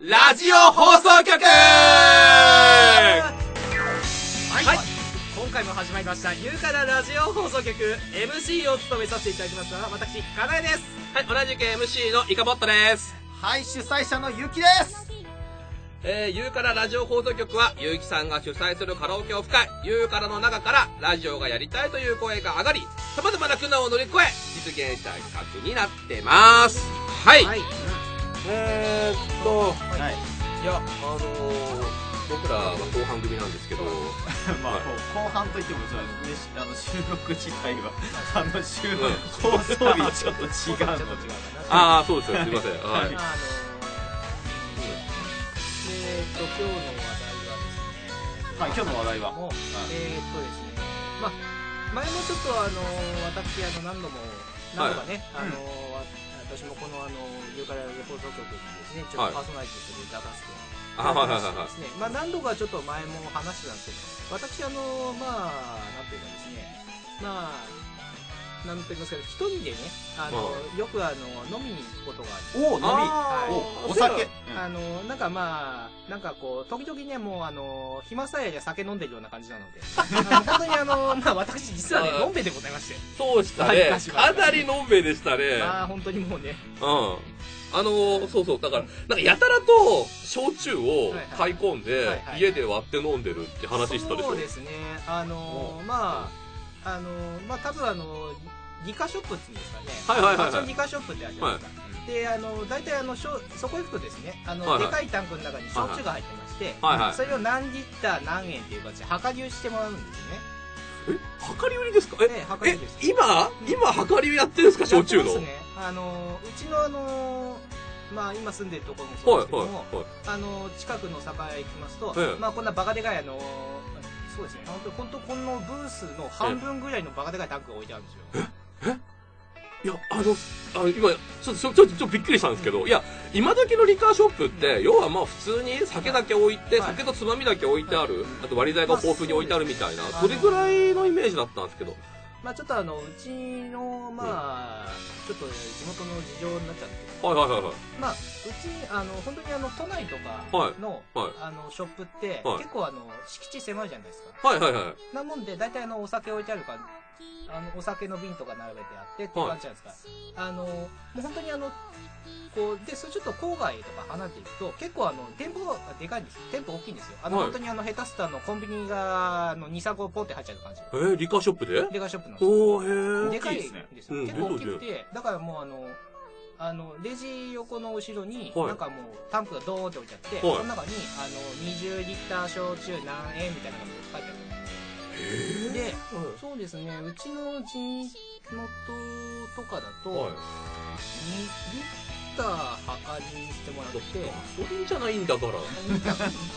ラジオ放送局。はい、 今回も始まりましたゆうからラジオ放送局 MC を務めさせていただきますのは私かなえです。 はい、同じく MC のイカボットです。 はい、主催者のゆきです。 ゆうからラジオ放送局はゆうきさんが主催するカラオケオフ会ゆうからの中からラジオがやりたいという声が上がり、様々な苦難を乗り越え実現した企画になってます。はい、はい、いや僕らは後半組なんですけどまあ、後半といっても収録自体は収録放送日ちょっと違うのああ、そうですよ、すいません。はい。 今日の話題はですね。 はい、今日の話題は。 ですね。まあ前もちょっと私何度かね、私もこのゆうから放送局にですね、ちょっとパーソナリティとして出させて。ですね。まあ何度かちょっと前も話してたんですけど、私まあなんていうかですね、まあ。なんて言いますか、一人でね、よく飲みに行くことがある。 お酒。 なんかまあ、なんかこう、時々ね、もう暇さえありゃ酒飲んでるような感じなので、本当にまあ私実はね、のんべえでございまして。 そうしたね。かなりのんべえでしたね。 まあ本当にもうね。 そうそう、だから、なんかやたらと、焼酎を買い込んで、家で割って飲んでるって話したでしょ。 そうですね。まあ多分リカショップっていうんですかね。リカショップってあるじゃないですか。で、大体そこ行くとですね、でかいタンクの中に焼酎が入ってまして、それを何リッター何円っていう形で量り売りしてもらうんですよね。 量り売りですか？ 量り売りです。 今量り売りやってるんですか、焼酎の？ そうですね。うちのまあ今住んでるところもそうですけども、近くの酒屋行きますと、まあこんなバカでかいそうですね。本当このブースの半分ぐらいのバカでかいタンクが置いてあるんですよ。 いや、今、ちょっとびっくりしたんですけど、いや、今時のリカーショップって、要はまあ普通に酒だけ置いて、酒とつまみだけ置いてある、あと割り剤が豊富に置いてあるみたいな、それぐらいのイメージだったんですけど。 まあちょっとうちの、まあ、ちょっと地元の事情になっちゃうんですけど、まあ、うち、本当に都内とかの、ショップって、結構敷地狭いじゃないですか。なもんで、大体お酒置いてあるから、お酒の瓶とか並べてあってっていう感じじゃないですか。もう本当にこう、で、それちょっと郊外とか離れていくと、結構店舗がでかいんですよ。店舗大きいんですよ。本当に下手すとコンビニが、2、3個ポンって入っちゃう感じ。 リカショップで？ リカショップなんですよ。でかいんですよ。結構大きくて、だからもうレジ横の後ろに、なんかもうタンクがドーンって置いてあって、その中に、20リッター焼酎何円みたいなのが書いてある。で、そうですね、うちの地元とかだと、2リッター量りにしてもらって、 それじゃないんだから。 2.7リッ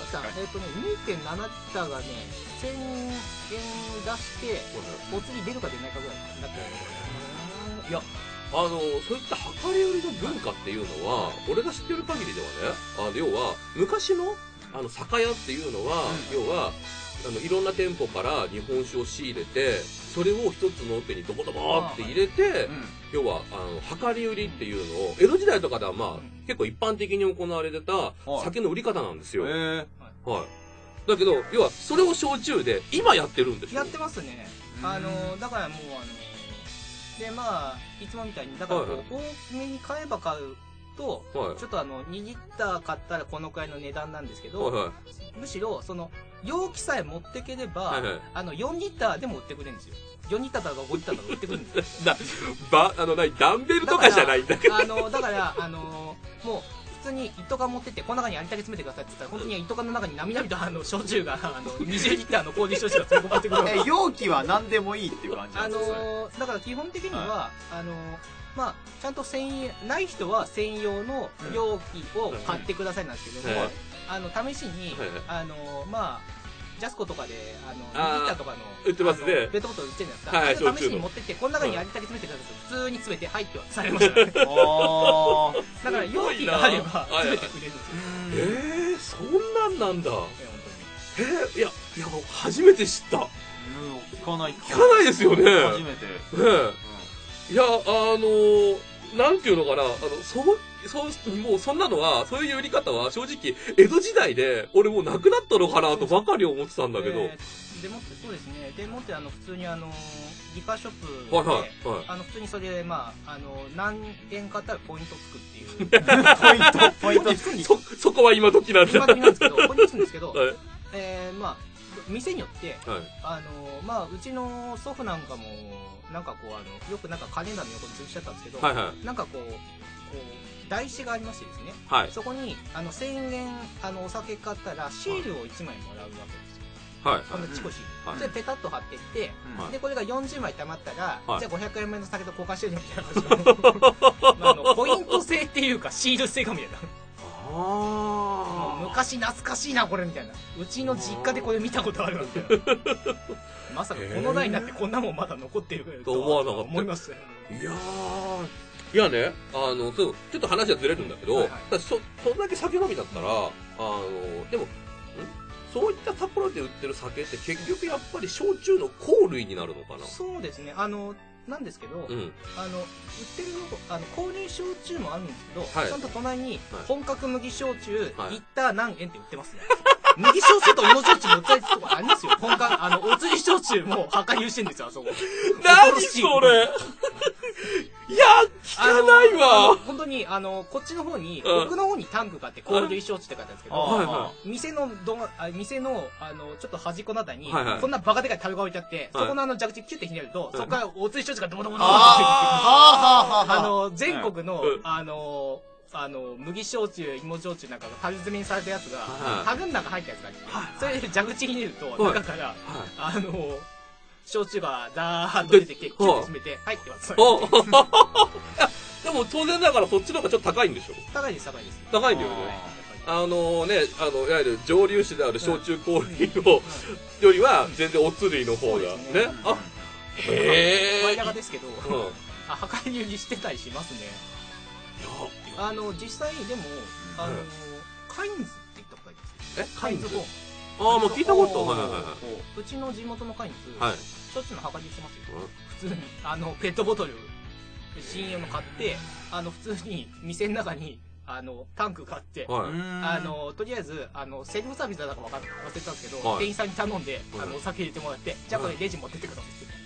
ターがね、1000円出して、お釣り出るか出ないかぐらいになってる。 いや、そういった量り売りの文化っていうのは、俺が知ってる限りではね、要は、昔の、酒屋っていうのは、要は、いろんな店舗から日本酒を仕入れて、それを一つの桶にドボドボって入れて、要は、量り売りっていうのを、江戸時代とかではまあ、結構一般的に行われてた酒の売り方なんですよ。だけど、要は、それを焼酎で、今やってるんでしょ？ やってますね。だからもうで、まあ、いつもみたいに、だから、多めに買えば買うと、ちょっと2リッター買ったらこのくらいの値段なんですけど、むしろ、容器さえ持ってければ、4リッターでも売ってくれるんですよ。4リッターだか5リッターだか売ってくるんですよ。 ダンベルとかじゃないんだけど。 だから、もう、普通に一斗缶持ってって、この中にありったけ詰めてくださいって言ったら、本当に一斗缶の中になみなみと焼酎が、20リッターの氷焼酎が詰め込まれてくる。 容器は何でもいいっていう感じなんですか？ だから基本的には、まあ、ちゃんとない人は専用の容器を買ってくださいなんですけども、試しに、まあ、ジャスコとかで、2リッターとかの、 売ってますね。 ペットボトル売ってるじゃないですか。試しに持ってって、この中にありったけ詰めてください。普通に詰めて、はいってはされましたね。だから容器があれば詰めてくれるんですよ。 そんなんなんだ。いや、初めて知った。 聞かないですよね。初めて。 いや、なんていうのかな、 もうそんなのは、そういう売り方は正直、江戸時代で、俺もうなくなったのかなとばかり思ってたんだけど。 でもって、そうですね。でもって、普通にギカショップで、普通にそれで、何円買ったらポイントつくっていう。 ポイントつくんですよ。そこは今時なんだ。 今時なんですけど、ポイントつくんですけど、店によって、うちの祖父なんかも、よくカレンダーの横に吊るしちゃったんですけど、台紙がありましてですね、そこに、1000円、お酒買ったら、シールを1枚もらうわけですよ。このチコシール。それペタッと貼っていって、で、これが40枚貯まったら、じゃあ500円目の酒と交換してるみたいな感じの、ポイント制っていうか、シール制かみたいな。昔懐かしいなこれみたいな、うちの実家でこれ見たことあるみたいなまさかこの代になってこんなもんまだ残ってると思わなかった。 思いました。 いやね、そうちょっと話はずれるんだけど、そんだけ酒飲みだったら、でもそういったところで売ってる酒って結局やっぱり焼酎の香類になるのかな。 そうですね、なんですけど、売ってる購入焼酎もあるんですけど、ちゃんと隣に本格麦焼酎リッター何円って売ってますね。麦焼酎と芋焼酎も売ったりするとこありますよ。本格、お釣り焼酎も破壊してるんですよ、あそこ。 何それいや、聞かないわ。 本当に、こっちの方に、奥の方にタンクがあって、コールド焼酎って書いてあるんですけど、店の、ちょっと端っこのあたりに、こんなバカでかい樽が置いてあって、そこの蛇口キュッてひねると、そこからお釣り焼酎がドボドボドボって出てくる。全国の、麦焼酎、芋焼酎なんかが樽詰めにされたやつが、樽の中入ったやつがあって、それで蛇口ひねると、中から、焼酎がダーッと出てきて、キュッて詰めて、はいって渡されて。でも当然ながらそっちの方がちょっと高いんでしょ？ 高いです、高いです。 高いんだよね。いわゆる蒸留酒である焼酎香類のよりは全然おつるいの方がね。 割高ですけど、量り売りしてたりしますね。実際でも、カインズって言ったことあります。 カインズホーム。 もう聞いたこと。 うちの地元のカインズ、焼酎の量りしてますよ。普通に、ペットボトル、新用の買って、普通に店の中に、タンク買って、とりあえず、セルフサービスだったか忘れたんですけど、店員さんに頼んで、お酒入れてもらって、じゃあこれレジ持ってってくださいって。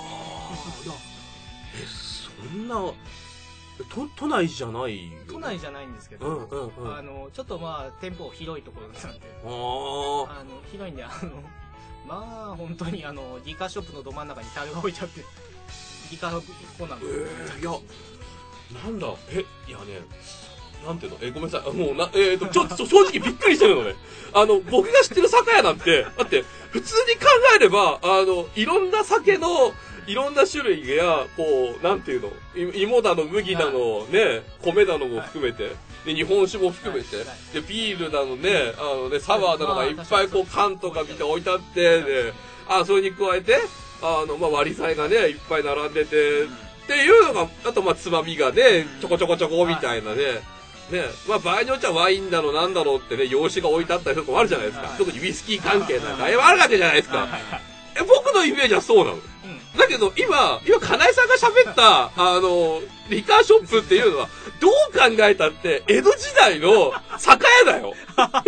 そんな、都内じゃないよ。 都内じゃないんですけど、ちょっと店舗広いところなんで、広いんで、本当にギカショップのど真ん中に樽が置いてあって、ギカコーナーの。 いや、なんだ、いやね、なんていうの、ごめんなさい、もうちょっと正直びっくりしてるのね。僕が知ってる酒屋なんて、だって、普通に考えれば、いろんな酒の、いろんな種類や、なんていうの、芋だの、麦だの、ね、米だのも含めて、で、日本酒も含めて、で、ビールだのね、サワーだのがいっぱい缶とか見て置いてあって、で、それに加えて、割り菜がね、いっぱい並んでて、っていうのが、あと、つまみがね、ちょこちょこちょこみたいなね、場合によっちゃワインだのなんだろうってね、洋酒が置いてあったりするとこあるじゃないですか。特にウイスキー関係なんか、あるわけじゃないですか。僕のイメージはそうなの。だけど、今、金井さんが喋った、リカーショップっていうのは、どう考えたって、江戸時代の酒屋だよ。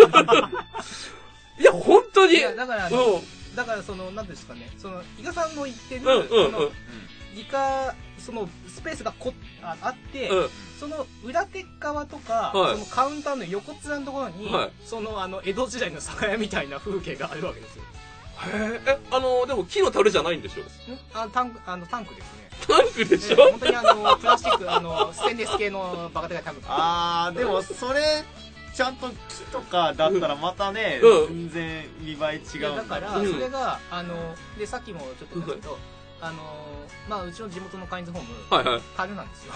いや、本当に。 だから、なんですかね、伊賀さんの言ってる、リカ、スペースがあって、その裏手側とか、そのカウンターの横面のところに、江戸時代の酒屋みたいな風景があるわけですよ。 でも木の樽じゃないんでしょ？ タンクですね。 タンクでしょ？ 本当にプラスチック、ステンレス系のバカでかいタンク。 でもそれ、ちゃんと木とかだったらまたね、全然見栄え違う。 だから、それが、で、さっきもちょっと言ったけど、うちの地元のカインズホーム、樽なんですよ。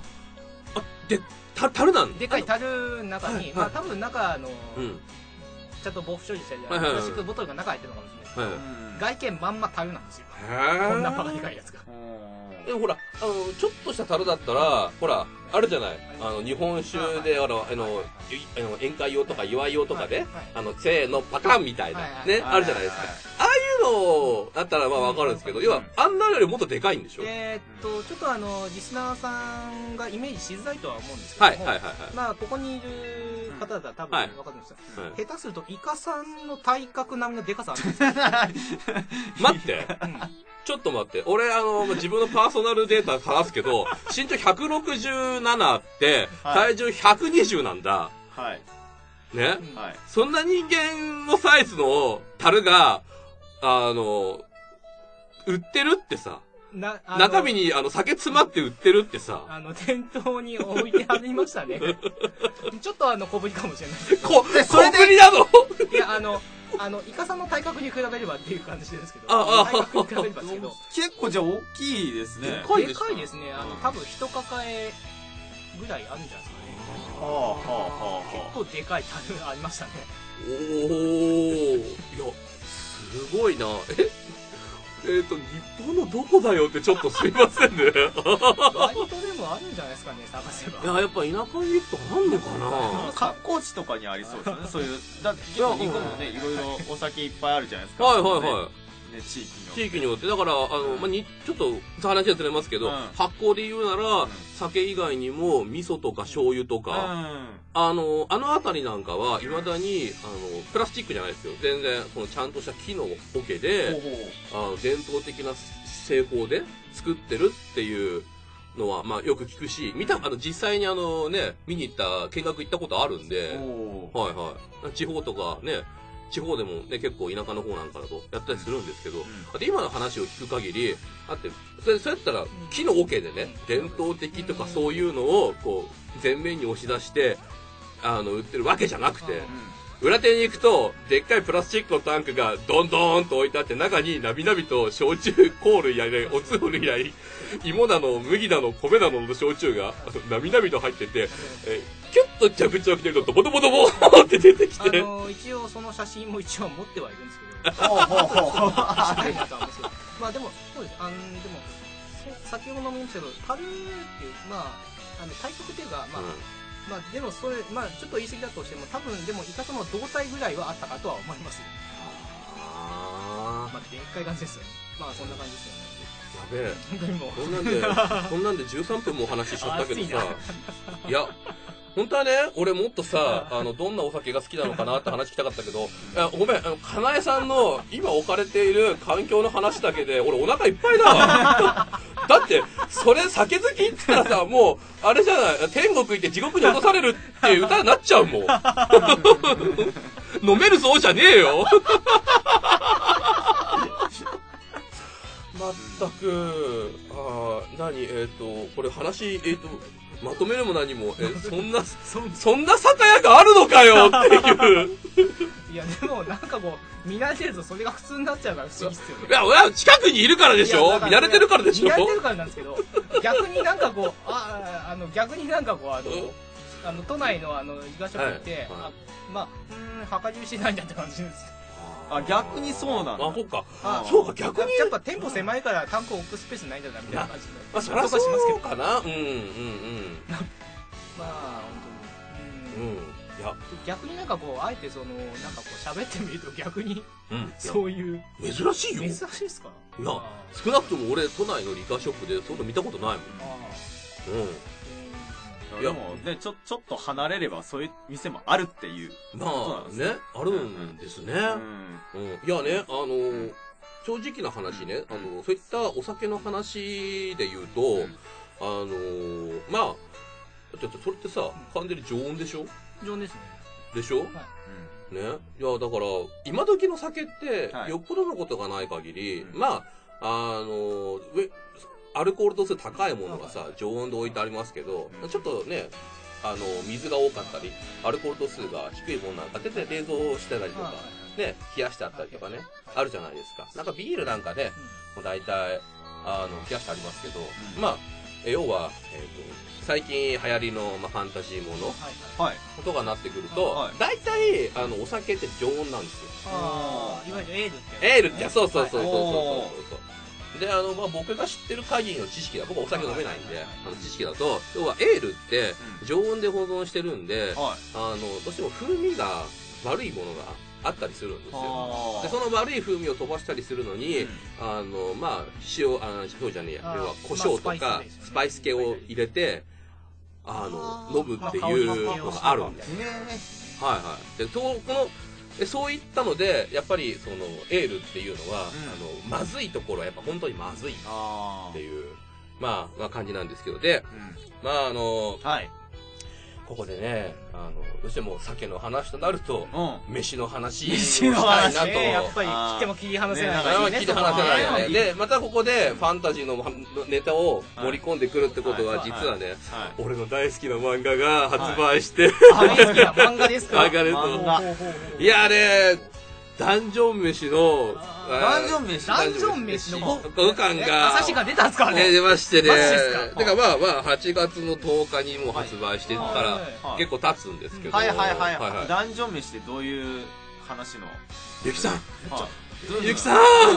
樽なんでかい樽の中に、多分中の、ちゃんと防腐処理してるプラスチックボトルが中入ってるのかもしれないですけど、外見まんま樽なんですよ。こんなバカでかいやつが。 でもほら、ちょっとした樽だったら、ほら、あるじゃない。日本酒で、宴会用とか祝い用とかで、せーのパカンみたいな、ね、あるじゃないですか。ああいうのだったらまあわかるんですけど、要はあんなよりもっとでかいんでしょ。 ちょっとリスナーさんがイメージしづらいとは思うんですけども、まあここにいる方だったら多分わかるんですよ。下手するとイカさんの体格並みのでかさあるんですよ。 待って。ちょっと待って。俺、自分のパーソナルデータ話すけど、身長167って、体重120なんだ。 はい。 ね、はい、そんな人間のサイズの樽が、売ってるってさ、中身に酒詰まって売ってるってさ、 店頭に置いてありましたね。ちょっと小ぶりかもしれないけど。 小ぶりなの？ いや、イカさんの体格に比べればっていう感じですけど。体格に比べればですけど。 結構じゃあ大きいですね。 でかいですね。多分一抱えぐらいあるんじゃないですかね。結構でかい樽ありましたね。 おー、いや、すごいな。日本のどこだよってちょっとすいませんね。 割とでもあるんじゃないですかね、探せば。 いや、やっぱ田舎に行くとあんのかな。 観光地とかにありそうですよね、そういう。だって結構日本もね、いろいろお酒いっぱいあるじゃないですか。 はいはいはい。 ね、地域によって。だから、ちょっと話はずれますけど、発酵で言うなら、酒以外にも味噌とか醤油とか、あの辺りなんかは、未だに、プラスチックじゃないですよ。全然、ちゃんとした木の桶で、伝統的な製法で作ってるっていうのは、まあ、よく聞くし、実際に見に行った、見学行ったことあるんで、はいはい。地方とかね、地方でもね、結構田舎の方なんかだとやったりするんですけど、で今の話を聞く限り、だって、そうやったら木の桶でね、伝統的とかそういうのを、前面に押し出して、売ってるわけじゃなくて、裏手に行くと、でっかいプラスチックのタンクがドンドーンと置いてあって、中になびなびと焼酎、コールやおつぶ類や芋なの、麦なの、米なのの焼酎が、なびなびと入ってて、キュッと蛇口を開けると、ドボドボドボーって出てきて。 一応その写真も一応持ってはいるんですけど。まあでも、そうです。でも、先ほども言いましたけど、樽っていう、まあ、体格っていうか、まあ、まあでもそれ、まあちょっと言い過ぎだとしても、多分でもイカとの胴体ぐらいはあったかとは思いますよ。まあでっかい感じですよね。まあそんな感じですよね。 やべえ。そんなんで13分もお話ししちゃったけどさ。いや、本当はね、俺もっとさ、どんなお酒が好きなのかなって話聞きたかったけど、ごめん、かなえさんの今置かれている環境の話だけで、俺お腹いっぱいだわ。だって、それ酒好きって言ったらさ、もう、あれじゃない、天国行って地獄に落とされるっていう歌になっちゃうもん。飲めるぞじゃねえよ。まったく、これ話、まとめるも何も、そんな酒屋があるのかよっていう。 いや、でもなんか見慣れてるとそれが普通になっちゃうから不思議っすよね。 いや、俺は近くにいるからでしょ？見慣れてるからでしょ？ 見慣れてるからなんですけど、逆になんか都内のイカショップ行って、量り売りしてないんだって感じです。 逆にそうなんだ。 そっか。そうか、逆に。 やっぱ店舗狭いからタンク置くスペースないんだな、みたいな感じで。 そりゃそうかな。 まあ、本当に。 いや、 逆にあえて喋ってみると逆に、そういう。 珍しいよ。 珍しいですか？ いや、少なくとも俺、都内のリカーショップでそういうの見たことないもん。 でもね、ちょっと離れればそういう店もあるっていう。 まあね、あるんですね。いやね、正直な話ね、そういったお酒の話で言うと、まあ、それってさ、完全に常温でしょ？ 常温ですね。 でしょ？ね。いや、だから、今時の酒って、よっぽどのことがない限り、まあ、アルコール度数高いものがさ、常温で置いてありますけど、ちょっとね、水が多かったり、アルコール度数が低いものなんか、全然冷蔵してたりとか、ね、冷やしてあったりとかね、あるじゃないですか。なんかビールなんかね、もう大体、冷やしてありますけど、まあ、要は、最近流行りの、ファンタジーものとかになってくると、大体、お酒って常温なんですよ。 いわゆるエールって。 エールって、そう。で、僕が知ってる限りの知識だ、僕はお酒飲めないんで、知識だと、要はエールって常温で保存してるんで、どうしても風味が悪いものがあったりするんですよ。で、その悪い風味を飛ばしたりするのに、まあ、塩じゃねえや、要は胡椒とか、スパイス系を入れて、飲むっていうのがあるんです。はいはい。で、そういったので、やっぱり、その、エールっていうのは、まずいところはやっぱ本当にまずいっていう、まあ、感じなんですけど、で、まあはい。ここでね、どうしても酒の話となると、飯の話をしたいなと。 やっぱり切っても切り離せないよね。切り離せないよね。で、またここでファンタジーのネタを盛り込んでくるってことは、実はね、俺の大好きな漫画が発売して。 大好きな漫画ですか？ 漫画です。いやね、ダンジョン飯の、 ダンジョン飯の 5巻が、 朝日が出たんですかね？ 出ましてね。てかまあ8月の10日にもう発売してから結構経つんですけど。 はい。ダンジョン飯ってどういう話の？ ゆきさんゆきさん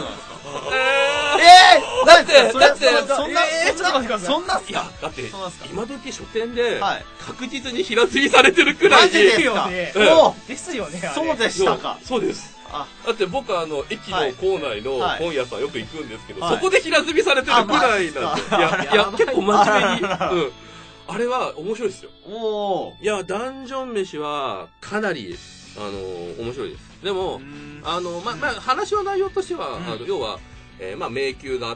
だってそんなっすか？ だって今時書店で確実に平積みされてるくらいですよね。 そうでしたか。 そうです。だって僕駅の構内の本屋さんよく行くんですけど、そこで平積みされてるくらいなんで。いや、結構真面目に。あれは面白いですよ。いや、ダンジョン飯はかなり、面白いです。でも、話の内容としては、要は、迷宮があって、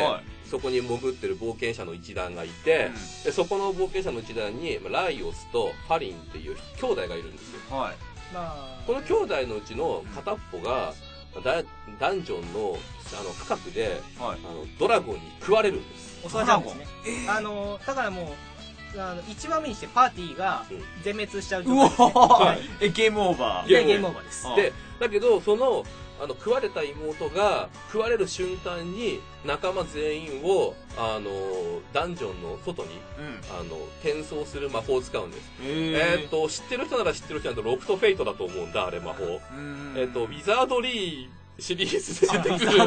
そこに潜ってる冒険者の一団がいて、でそこの冒険者の一団に、ライオスとファリンっていう兄弟がいるんですよ。この兄弟のうちの片っぽがダンジョンの深くでドラゴンに食われるんです。 襲われちゃうんですね。だからもう1話目にしてパーティーが全滅しちゃう状態ですね。 ゲームオーバー。 ゲームオーバーです。 でだけどその食われた妹が食われる瞬間に仲間全員をダンジョンの外に、転送する魔法を使うんです。知ってる人なら知ってる人だとロクトフェイトだと思うんだ、あれ魔法。ウィザードリーシリーズで出てくる。 はい、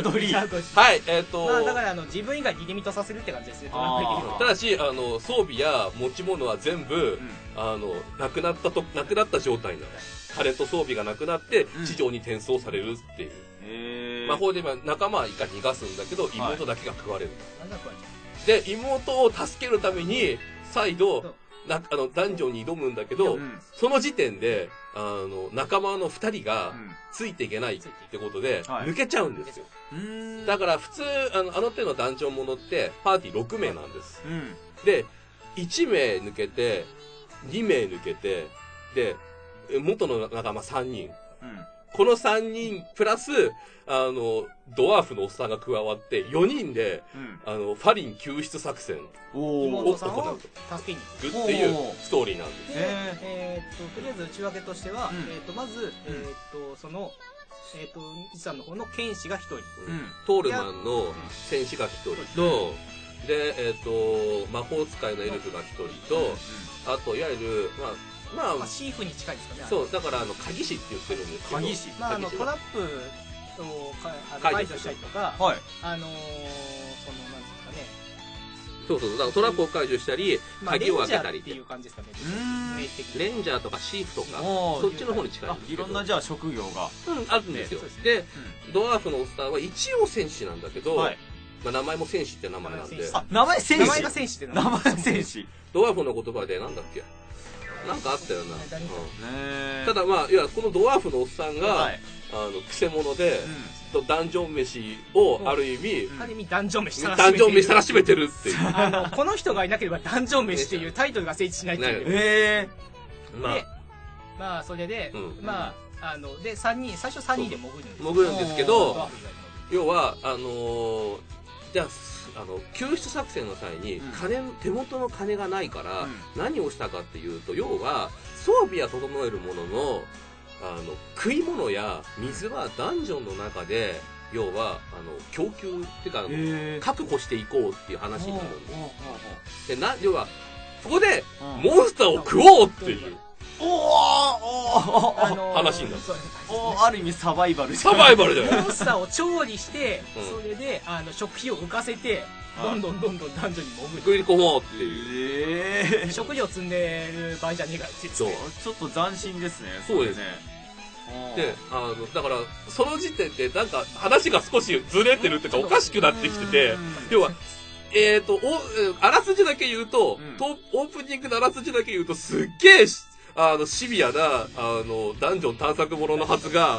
だから自分以外にリミットさせるって感じですね。 ただし装備や持ち物は全部、なくなった状態なの。彼と装備がなくなって地上に転送されるっていう、魔法で仲間は一回逃がすんだけど妹だけが食われる、で妹を助けるために再度ダンジョンに挑むんだけど、その時点で仲間の2人がついていけないってことで抜けちゃうんですよ。だから普通手のダンジョンものってパーティー6名なんです、で1名抜けて2名抜けてで元の仲間3人、この3人プラスドワーフのおっさんが加わって4人で、ファリン救出作戦を妹さんを助けに行くっていうストーリーなんです。 とりあえず内訳としては、まず、そのイさんの方の剣士が1人、 トールマンの戦士が1人と、で魔法使いのエルフが1人と、あといわゆるシーフに近いですかね。 そうだから鍵師って言ってるんですけど、 鍵師、 トラップを解除したりとか、そのなんですかね。 そうだからトラップを解除したり、鍵を開けたりっていう感じですかね。 レンジャーとかシーフとかそっちの方に近いんですけど、 いろんなじゃあ職業があるんですよ。でドワーフのおっさんは一応戦士なんだけど、名前も戦士って名前なんで、 名前戦士、 名前が戦士って名前戦士、 ドワーフの言葉でなんだっけ、なんかあったよな。ただいやこのドワーフのおっさんがくせ者でダンジョン飯をある意味ダンジョン飯たらしめてるっていう。 この人がいなければダンジョン飯っていうタイトルが成立しないっていう。でそれでで最初3人で潜るんですけど、要はじゃあ救出作戦の際に手元の金がないから何をしたかっていうと、要は装備は整えるものの食い物や水はダンジョンの中で要は供給っていうか確保していこうっていう話になるんです。で要はそこでモンスターを食おうっていう話になる。 ある意味サバイバルじゃない。モンスターを調理してそれで食費を浮かせてどんどんダンジョンに潜る、 食い込もうっていう、 食料積んでる場合じゃねえからって。 そうちょっと斬新ですね。 そうですね。 で、だから、その時点でなんか話が少しずれてるっていうかおかしくなってきてて、要は、あらすじだけ言うと、オープニングのあらすじだけ言うと、すっげえ、シビアな、ダンジョン探索もののはずが、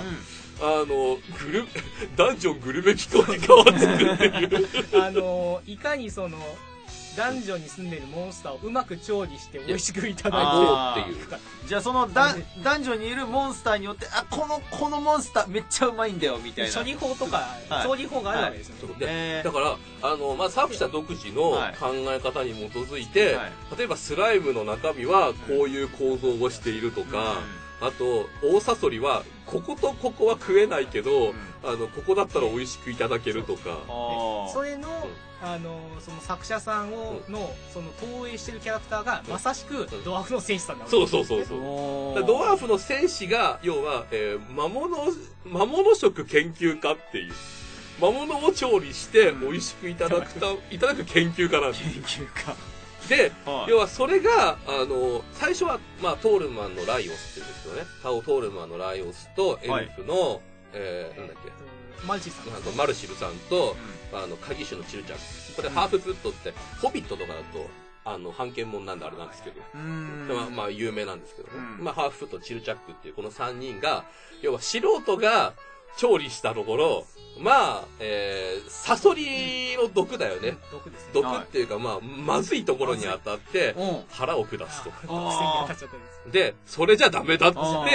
ダンジョングルメ機構に変わってくるっていう。 いかにその、ダンジョンに住んでいるモンスターをうまく調理して美味しくいただいてっていう。じゃあそのダンジョンにいるモンスターによって、このモンスターめっちゃうまいんだよみたいな。 処理法とか、調理法があるわけですよね。だから、作者独自の考え方に基づいて、例えばスライムの中身はこういう構造をしているとか、あと、大サソリは、こことここは食えないけど、ここだったら美味しくいただけるとか。 それの、その作者さんの、その投影してるキャラクターが、まさしくドワーフの戦士さんなんですよ。そう。ドワーフの戦士が、要は、魔物食研究家っていう。魔物を調理して美味しくいただく研究家なんです。 研究家。 で、要はそれが、最初は、トールマンのライオスって言うんですけどね。トールマンのライオスと、エルフの、なんだっけ。 マルシルさん。 マルシルさんと、鍵種のチルチャク。これ、ハーフフットって、ホビットとかだと、版権もんなんであれなんですけど。有名なんですけどね。ハーフフット、チルチャックっていうこの3人が、要は素人が調理したところ、サソリの毒だよね。 毒ですね。 毒っていうか、まずいところに当たって、腹を下すと。で、それじゃダメだっつって、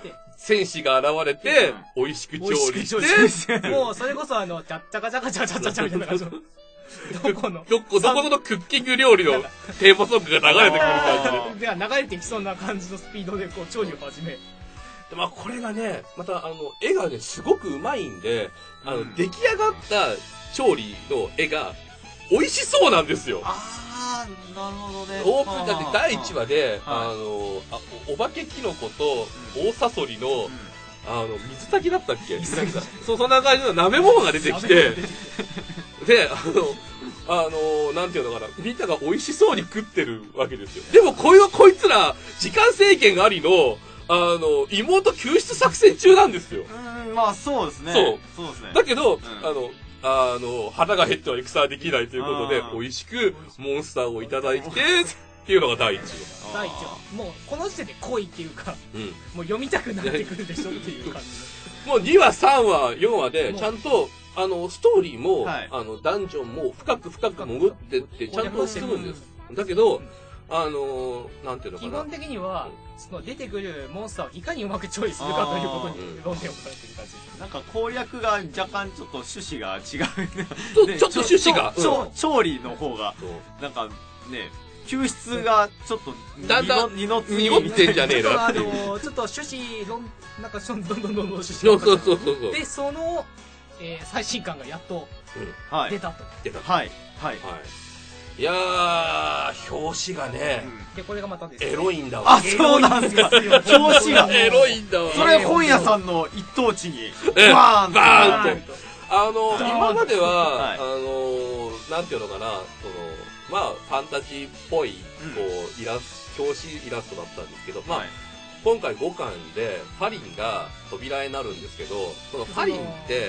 戦士が現れて、美味しく調理して、 もうそれこそチャッチャカチャカチャチャチャチャみたいな感じの。 どこのクッキング料理のテーマソングが流れてくる感じで。流れてきそうな感じのスピードで調理を始め。 これがね、また絵がね、すごくうまいんで、出来上がった調理の絵が、美味しそうなんですよ。 なるほどね。 だって第1話で、お化けキノコと大サソリの、水炊きだったっけ？そんな感じの鍋物が出てきて、で、なんていうのかな、みんなが美味しそうに食ってるわけですよ。でもこいつら、時間制限ありの、妹救出作戦中なんですよ。 そうですね。 そうですね。だけど、腹が減っては戦はできないということで、美味しくモンスターをいただいて、っていうのが第1話。 第1話。もう、この時点で濃いっていうか、もう読みたくなってくるでしょっていう感じ。 もう2話、3話、4話で、ちゃんと、ストーリーも、ダンジョンも深く潜ってって、ちゃんと進むんです。だけど、なんていうのかな。 基本的には、その出てくるモンスターをいかにうまく調理するかということに論点を置かれている感じ。 なんか攻略が若干ちょっと趣旨が違う。 ちょっと趣旨が。 調理の方が、なんかね、救出がちょっとだんだん濁ってんじゃねえなっていう。 ちょっと趣旨なんかどんどん趣旨が。 そう。 で、その、最新刊がやっと出たと。 はい。 いやー、表紙がね、 で、これがまたですね。 エロいんだわ。 そうなんですか。表紙が。 エロいんだわ。 それ本屋さんの一等地に、 バーンって。今までは、なんていうのかな、ファンタジーっぽい、表紙イラストだったんですけど、今回5巻で、ファリンが扉になるんですけど、そのファリンって、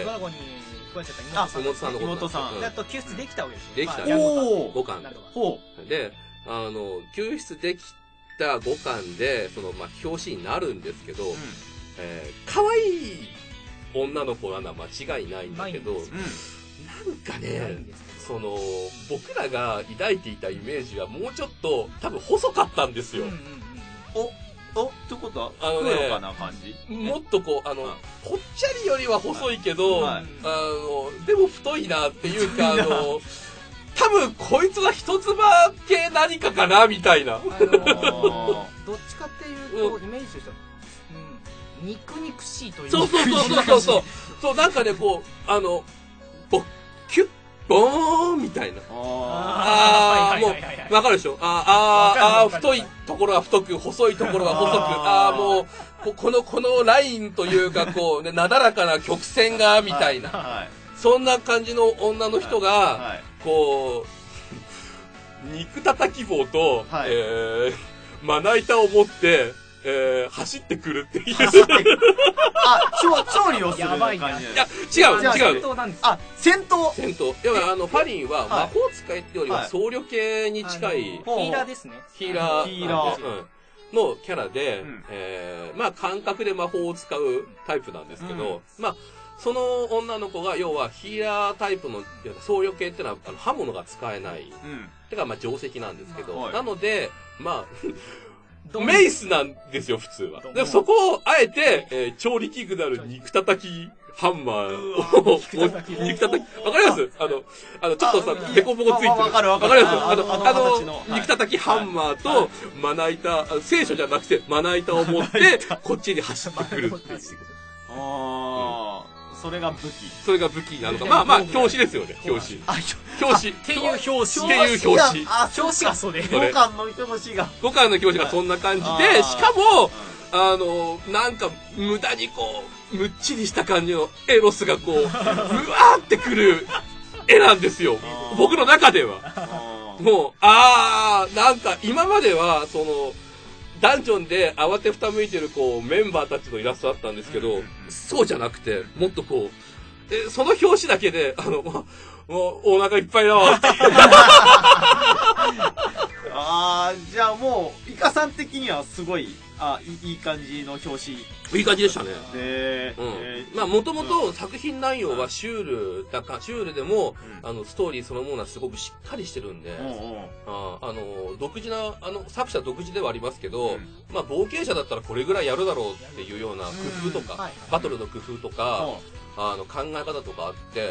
ドラゴンに食われちゃった妹さんのこと妹さん。やっと救出できたわけですよ。 できた。5巻で。で、救出できた5巻で、表紙になるんですけど、可愛い女の子なのは間違いないんだけど、なんかね、僕らが抱いていたイメージはもうちょっと多分細かったんですよ。 ってことは、ふくよかな感じ？ もっとぽっちゃりよりは細いけど、でも太いなっていうか、多分こいつは一つ葉系何かかなみたいな。 どっちかっていうと、イメージとしては、肉々しいというか。 そう、なんかね、キュッ、ボーンみたいな。もう、わかるでしょ？太いところは太く、細いところは細く、もう、このラインというか、なだらかな曲線が、みたいな。そんな感じの女の人が、肉叩き棒と、まな板を持って、 走ってくるっていう。 調理をする感じ。いや、違う。 戦闘。 要は、ファリンは魔法使いってよりは僧侶系に近い。 ヒーラーですね。 ヒーラー。のキャラで、まあ、感覚で魔法を使うタイプなんですけど、まあ、その女の子が、要はヒーラータイプの僧侶系ってのは、刃物が使えない。てか、まあ、定石なんですけど、なので、まあ、メイスなんですよ、普通は。でそこを、あえて、調理器具である肉叩き、ハンマーを、肉叩き、わかります？ちょっとさ、デコボコついてる。わかります肉叩きハンマーと、まな板、聖書じゃなくて、まな板を持って、こっちに走ってくるっていう。 それが武器。 それが武器なのか。まあ、表紙ですよね、表紙。 っていう表紙。 表紙がそれ。5巻の表紙が。 5巻の表紙がそんな感じで、しかも、なんか、無駄にこう、むっちりした感じのエロスがこう、うわーってくる絵なんですよ。僕の中では。もう、なんか今までは、ダンジョンで慌てふたむいてるこう、メンバーたちのイラストあったんですけど、そうじゃなくて、もっとこう、その表紙だけで、もうお腹いっぱいだわって。 じゃあもう、イカさん的にはすごい、いい感じの表紙。 いい感じでしたね。まあ、もともと作品内容はシュールでも、ストーリーそのものはすごくしっかりしてるんで、独自な、作者独自ではありますけど、まあ、冒険者だったらこれぐらいやるだろうっていうような工夫とか、バトルの工夫とか、考え方とかあって、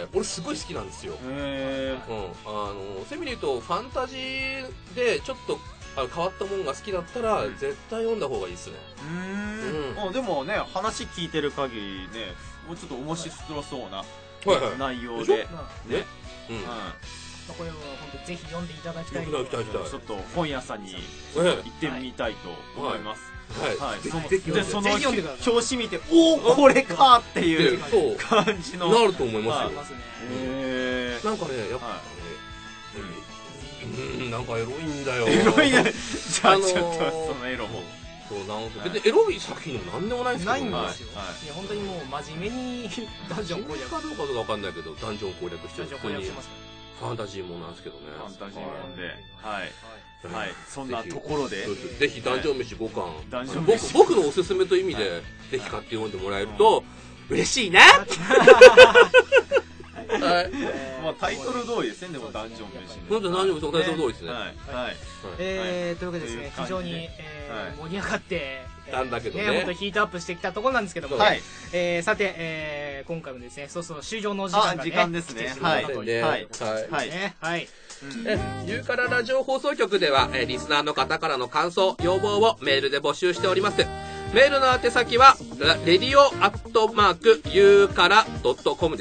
俺すごい好きなんですよ。そういう意味で言うと、ファンタジーでちょっと、変わったもんが好きだったら、絶対読んだ方がいいですね。 でもね、話聞いてる限りね、もうちょっと面白そうな内容で。ね。 これは本当にぜひ読んでいただきたい。ちょっと本屋さんに行ってみたいと思います。で、その表紙見て、これかっていう感じの。 なると思いますよ。なんかね、やっぱなんかエロいんだよ。 エロいね。じゃあちょっとそのエロも。 そうなんか別にエロい作品でもなんでもないですけど。 ないんですよ。いや本当にもう真面目にダンジョン攻略。 かどうかとかわかんないけどダンジョン攻略してる。ファンタジーもなんですけどね。 ファンタジーもんで、はい。そんなところで、 ぜひダンジョン飯5巻。僕のおすすめという意味でぜひ買って読んでもらえると嬉しいな。 まあタイトル通りですね。でもダンジョン飯。 本当にダンジョン飯タイトル通りですね。 というわけでですね、非常に盛り上がってなんだけどね、 本当にヒートアップしてきたところなんですけども、さて今回もですね、そうそう終了の時間ですね。 はい。ゆうからラジオ放送局ではリスナーの方からの感想、要望をメールで募集しております。メールの宛先はradio@yukara.com です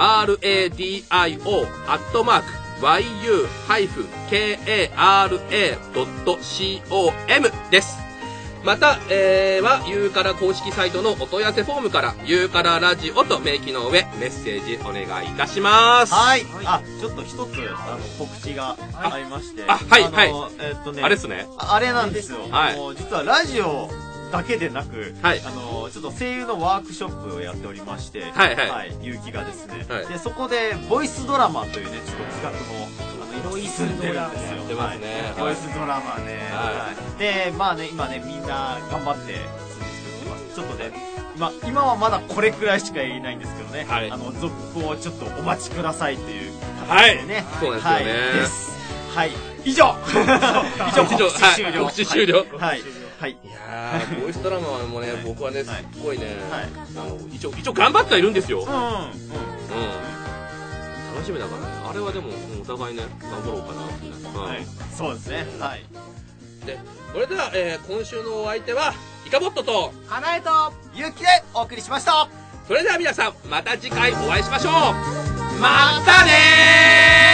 。radio@yu-kara.com です。また、ゆうから公式サイトのお問い合わせフォームから、ゆうからラジオと明記の上、メッセージお願いいたします。 はい。ちょっと一つ、告知がありまして。 あれですね。 あれなんですよ。実はラジオだけでなく、ちょっと声優のワークショップをやっておりまして、ゆうきがですね。で、そこで、ボイスドラマというね、ちょっと企画も、 ボイスドラマですよ。ボイスドラマね。で、まあね、今ね、みんな頑張って作ってます。ちょっとね、今はまだこれくらいしか言えないんですけどね、続行をちょっとお待ちくださいっていう形でね。 そうですよね。 はい。以上告知終了。 はい。いやー、ボイスドラマはもうね、僕はね、すっごいね、一応頑張ってはいるんですよ。楽しみだからね。あれはでも、お互いね、頑張ろうかなってね。 そうですね。 で、それでは、今週のお相手は、イカボットと、 かなえと、 ゆうきでお送りしました。 それでは皆さん、また次回お会いしましょう。またねー。